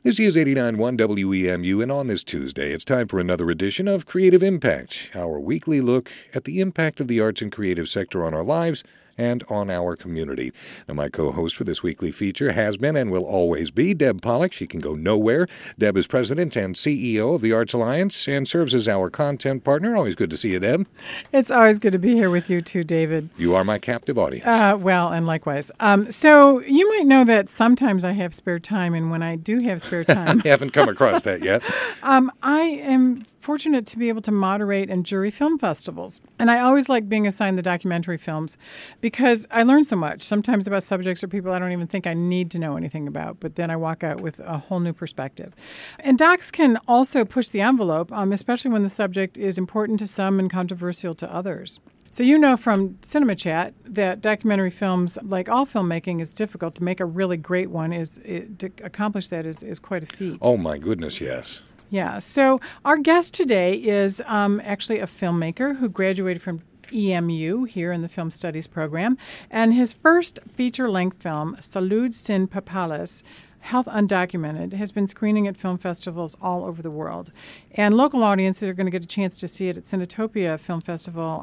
This is 89.1 WEMU, and on this Tuesday, it's time for another edition of Creative Impact, our weekly look at the impact of the arts and creative sector on our lives and on our community. Now, my co-host for this weekly feature has been and will always be Deb Pollock. She can go nowhere. Deb is president and CEO of the Arts Alliance and serves as our content partner. Always good to see you, Deb. It's always good to be here with you too, David. You are my captive audience. Well, and likewise. So you might know that sometimes I have spare time, and when I do have spare time... I haven't come across that yet. I am fortunate to be able to moderate and jury film festivals. And I always like being assigned the documentary films because I learn so much, sometimes about subjects or people I don't even think I need to know anything about, but then I walk out with a whole new perspective. And docs can also push the envelope, especially when the subject is important to some and controversial to others. So you know from Cinema Chat that documentary films, like all filmmaking, is difficult. To make a really great one, to accomplish that is quite a feat. Oh, my goodness, yes. Yeah, so our guest today is actually a filmmaker who graduated from EMU here in the Film Studies program, and his first feature-length film, Salud Sin Papeles, Health Undocumented, has been screening at film festivals all over the world. And local audiences are going to get a chance to see it at Cinetopia Film Festival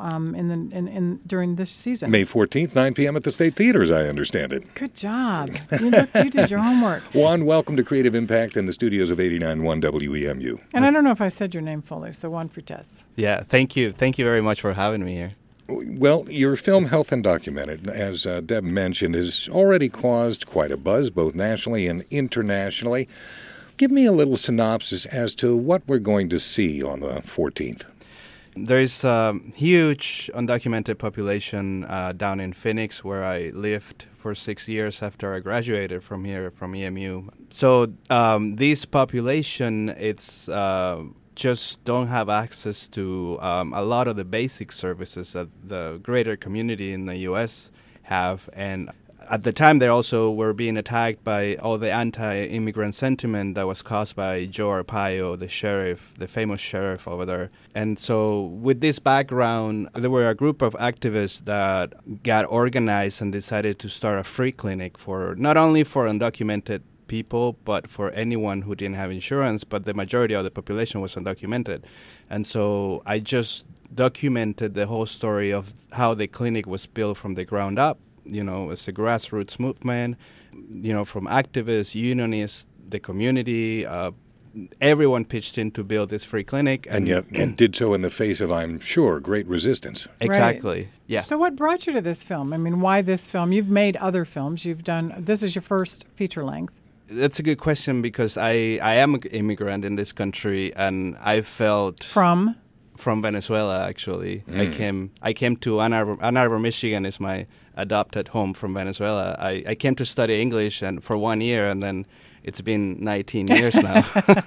during this season. May 14th, 9 p.m. at the State Theater, as I understand it. Good job. You did your homework. Juan, welcome to Creative Impact in the studios of 89.1 WEMU. And I don't know if I said your name fully, so Juan Frutas. Yeah, thank you. Thank you very much for having me here. Well, your film Health Undocumented, as Deb mentioned, has already caused quite a buzz, both nationally and internationally. Give me a little synopsis as to what we're going to see on the 14th. There's a huge undocumented population down in Phoenix, where I lived for 6 years after I graduated from here, from EMU. So this population, it's... just don't have access to a lot of the basic services that the greater community in the U.S. have. And at the time, they also were being attacked by all the anti-immigrant sentiment that was caused by Joe Arpaio, the sheriff, the famous sheriff over there. And so with this background, there were a group of activists that got organized and decided to start a free clinic for not only for undocumented people, but for anyone who didn't have insurance, but the majority of the population was undocumented. And so I just documented the whole story of how the clinic was built from the ground up, as a grassroots movement, from activists, unionists, the community, everyone pitched in to build this free clinic. And yet did so in the face of, I'm sure, great resistance. Exactly. Right. Yeah. So what brought you to this film? I mean, why this film? You've made other films. This is your first feature length. That's a good question because I am an immigrant in this country, and I felt from Venezuela. Actually, I came to Ann Arbor, Michigan is my adopted home from Venezuela. I came to study English and for 1 year, and then it's been 19 years now.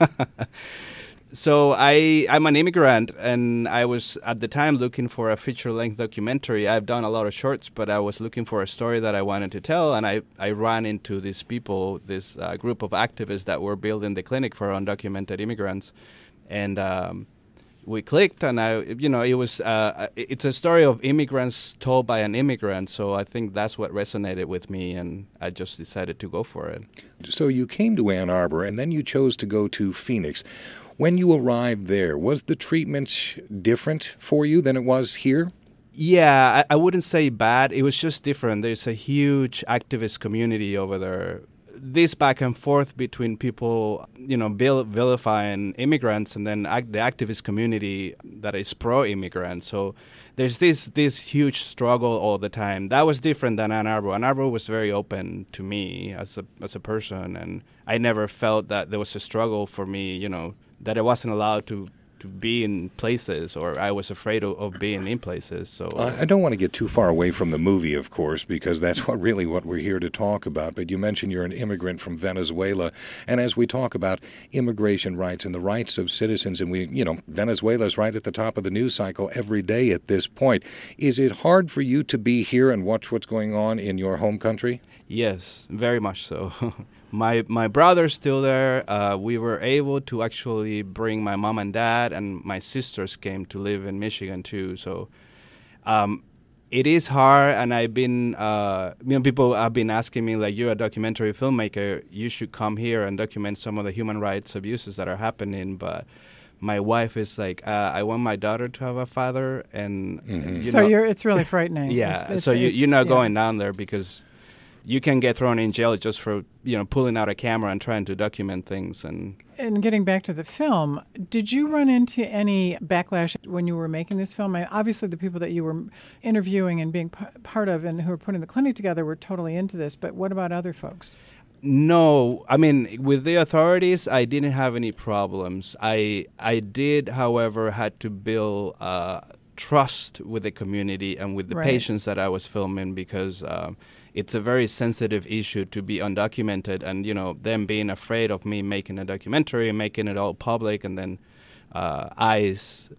So I'm an immigrant, and I was at the time looking for a feature-length documentary. I've done a lot of shorts, but I was looking for a story that I wanted to tell, and I ran into these people, this group of activists that were building the clinic for undocumented immigrants, and we clicked. And it's a story of immigrants told by an immigrant. So I think that's what resonated with me, and I just decided to go for it. So you came to Ann Arbor, and then you chose to go to Phoenix. When you arrived there, was the treatment different for you than it was here? Yeah, I wouldn't say bad. It was just different. There's a huge activist community over there. This back and forth between people, vilifying immigrants and then the activist community that is pro-immigrant. So there's this huge struggle all the time. That was different than Ann Arbor. Ann Arbor was very open to me as a person, and I never felt that there was a struggle for me, that I wasn't allowed to be in places, or I was afraid of being in places. So I don't want to get too far away from the movie, of course, because that's what we're here to talk about. But you mentioned you're an immigrant from Venezuela, and as we talk about immigration rights and the rights of citizens, and Venezuela's right at the top of the news cycle every day at this point. Is it hard for you to be here and watch what's going on in your home country? Yes, very much so. My brother's still there. We were able to actually bring my mom and dad, and my sisters came to live in Michigan too. So it is hard, and I've been, people have been asking me, like, you're a documentary filmmaker, you should come here and document some of the human rights abuses that are happening. But my wife is like, I want my daughter to have a father, and it's really frightening. Yeah, you're not going down there because you can get thrown in jail just for pulling out a camera and trying to document things. And getting back to the film, did you run into any backlash when you were making this film? Obviously, the people that you were interviewing and being part of and who were putting the clinic together were totally into this, but what about other folks? No, I mean, with the authorities, I didn't have any problems. I did, however, had to build trust with the community and with the patients that I was filming, because it's a very sensitive issue to be undocumented, and them being afraid of me making a documentary and making it all public, and then ICE,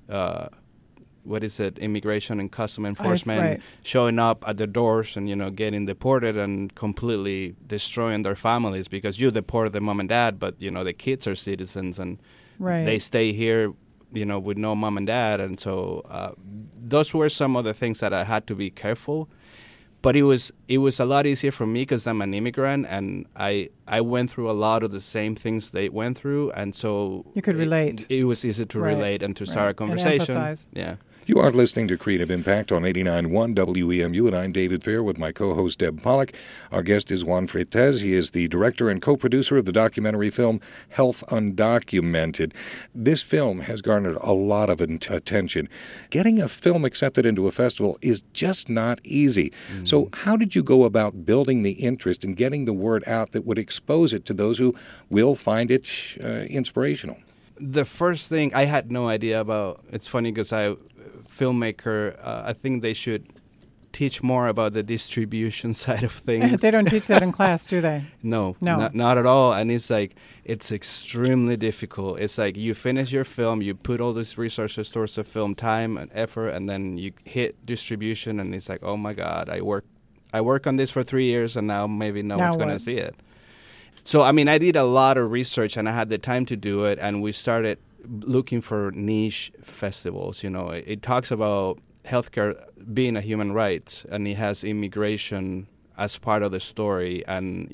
Immigration and Customs Enforcement, showing up at the doors and getting deported and completely destroying their families, because you deported the mom and dad, but the kids are citizens and they stay here with no mom and dad, and so those were some of the things that I had to be careful. But it was a lot easier for me because I'm an immigrant, and I went through a lot of the same things they went through, and so you could relate. It was easy to relate and to start a conversation. And empathize. Yeah. You are listening to Creative Impact on 89.1 WEMU, and I'm David Fair with my co-host Deb Pollack. Our guest is Juan Freites. He is the director and co-producer of the documentary film Health Undocumented. This film has garnered a lot of attention. Getting a film accepted into a festival is just not easy. Mm-hmm. So how did you go about building the interest and getting the word out that would expose it to those who will find it inspirational? The first thing I had no idea about, it's funny because filmmaker, I think they should teach more about the distribution side of things. They don't teach that in class, do they? No. Not at all. And it's extremely difficult. It's like you finish your film, you put all these resources towards the film, time and effort, and then you hit distribution, and it's like, oh my God, I work on this for 3 years, and now maybe no one's going to see it. So, I mean, I did a lot of research, and I had the time to do it, and we started looking for niche festivals. It talks about healthcare being a human right, and it has immigration as part of the story. And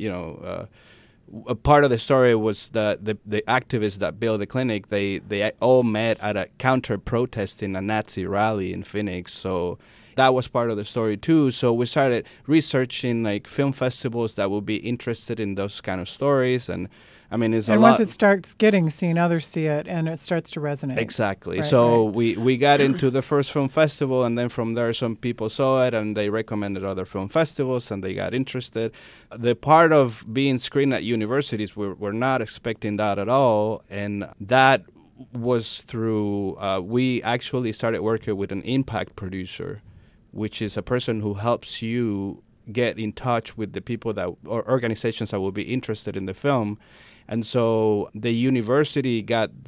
a part of the story was that the activists that built the clinic, they all met at a counter protest in a Nazi rally in Phoenix. So that was part of the story too. So we started researching film festivals that would be interested in those kind of stories. And I mean, it's a lot. And once it starts getting seen, others see it, and it starts to resonate. Exactly. So we got into the first film festival, and then from there some people saw it, and they recommended other film festivals, and they got interested. The part of being screened at universities, we're not expecting that at all, and that was through, we actually started working with an impact producer, which is a person who helps you get in touch with the people or organizations that will be interested in the film. And so the university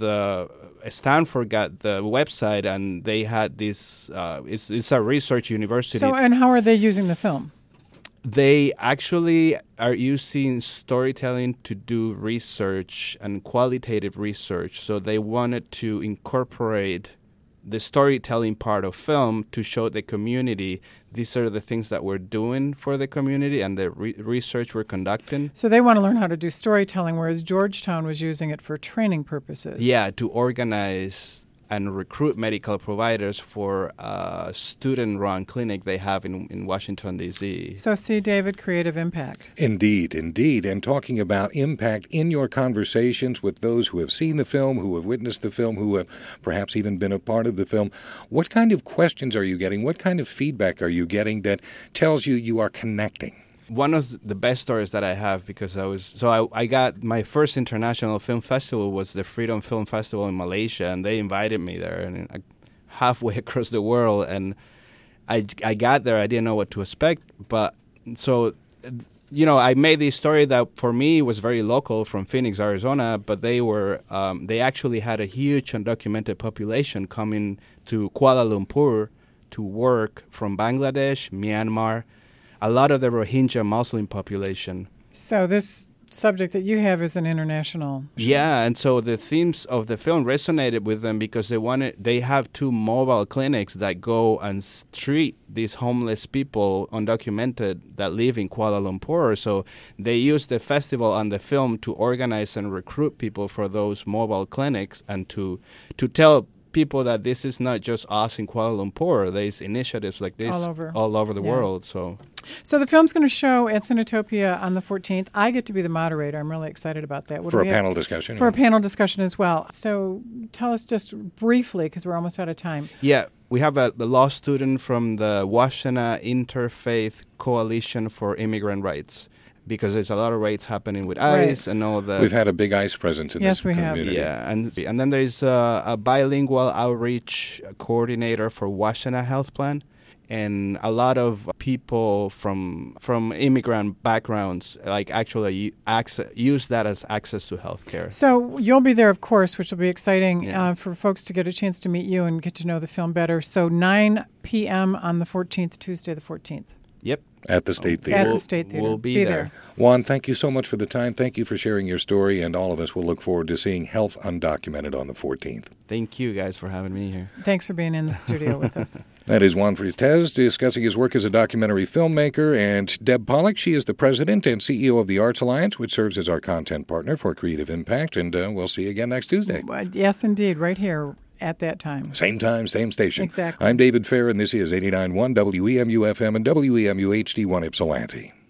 Stanford got the website, and they had this, it's a research university. So, and how are they using the film? They actually are using storytelling to do research and qualitative research. So they wanted to incorporate the storytelling part of film to show the community these are the things that we're doing for the community and the research we're conducting. So they want to learn how to do storytelling, whereas Georgetown was using it for training purposes. Yeah, to organize and recruit medical providers for a student-run clinic they have in Washington, D.C. So see, David, creative impact. Indeed. And talking about impact in your conversations with those who have seen the film, who have witnessed the film, who have perhaps even been a part of the film, what kind of questions are you getting? What kind of feedback are you getting that tells you are connecting? One of the best stories that I have, because I got my first international film festival was the Freedom Film Festival in Malaysia, and they invited me there, and halfway across the world, and I got there, I didn't know what to expect, but so I made this story that for me was very local from Phoenix, Arizona, but they actually had a huge undocumented population coming to Kuala Lumpur to work from Bangladesh, Myanmar, a lot of the Rohingya Muslim population. So this subject that you have is an international. Yeah, and so the themes of the film resonated with them because they have two mobile clinics that go and treat these homeless people, undocumented, that live in Kuala Lumpur. So they use the festival and the film to organize and recruit people for those mobile clinics and to tell people that this is not just us in Kuala Lumpur. There's initiatives like this all over the world. So the film's going to show at Cinetopia on the 14th. I get to be the moderator. I'm really excited about that. For a panel discussion. For a panel discussion as well. So tell us just briefly, because we're almost out of time. Yeah, we have the law student from the Washtenaw Interfaith Coalition for Immigrant Rights, because there's a lot of raids happening with ICE and all the... We've had a big ICE presence in this community. Yeah, and then there's a bilingual outreach coordinator for Washtenaw Health Plan, and a lot of people from immigrant backgrounds actually use that as access to health care. So you'll be there, of course, which will be exciting for folks to get a chance to meet you and get to know the film better. So 9 p.m. on the 14th, Tuesday the 14th. Yep. At the State Theater. At the State Theater. We'll be there. Juan, thank you so much for the time. Thank you for sharing your story, and all of us will look forward to seeing Health Undocumented on the 14th. Thank you guys for having me here. Thanks for being in the studio with us. That is Juan Freites discussing his work as a documentary filmmaker, and Deb Pollack, she is the president and CEO of the Arts Alliance, which serves as our content partner for Creative Impact, and we'll see you again next Tuesday. Yes, indeed, right here at that time, same station. Exactly. I'm David Fair, and this is 89.1 WEMU FM and WEMU HD1 Ypsilanti.